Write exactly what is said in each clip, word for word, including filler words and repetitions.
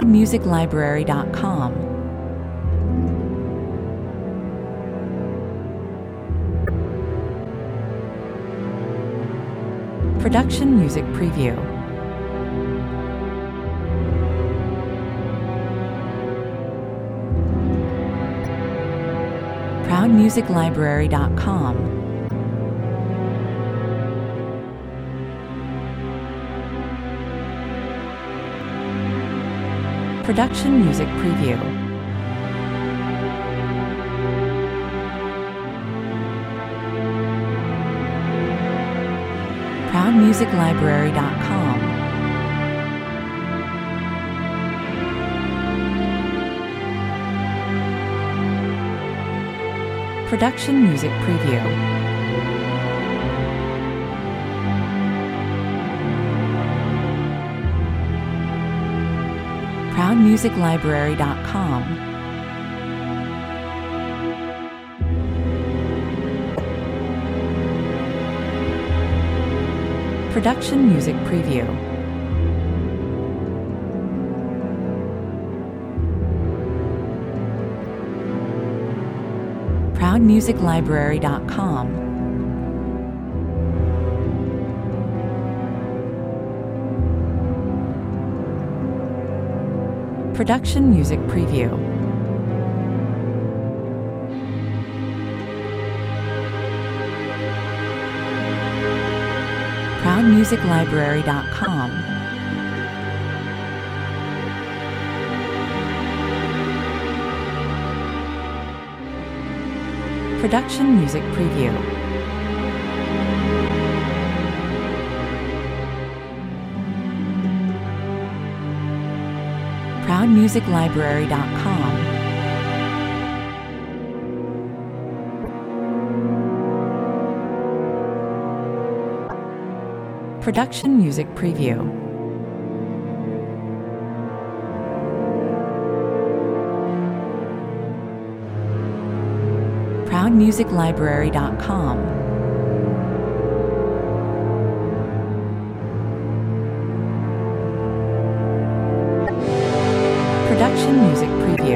proud music library dot com. Production Music Preview. proud music library dot com. Production Music Preview. proud music library dot com. Production Music Preview. proud music library dot com. Production Music Preview. proud music library dot com. Production Music Preview. proud music library dot com. Production Music Preview. proud music library dot com. Production Music Preview. proud music library dot com. Production Music Preview.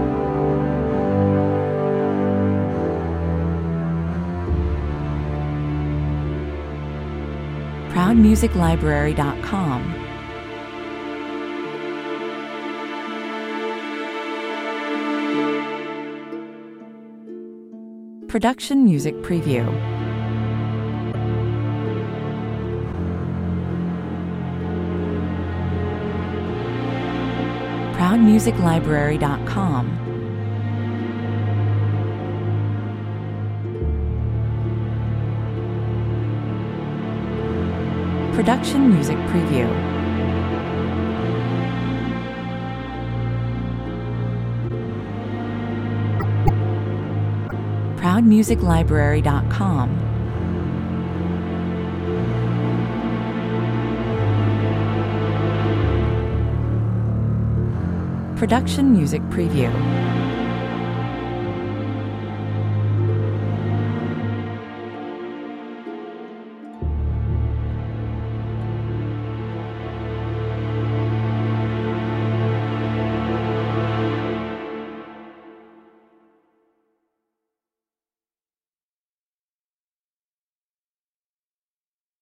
proud music library dot com. Production Music Preview. proud music library dot com. Production Music Preview. proud music library dot com. Production Music Preview.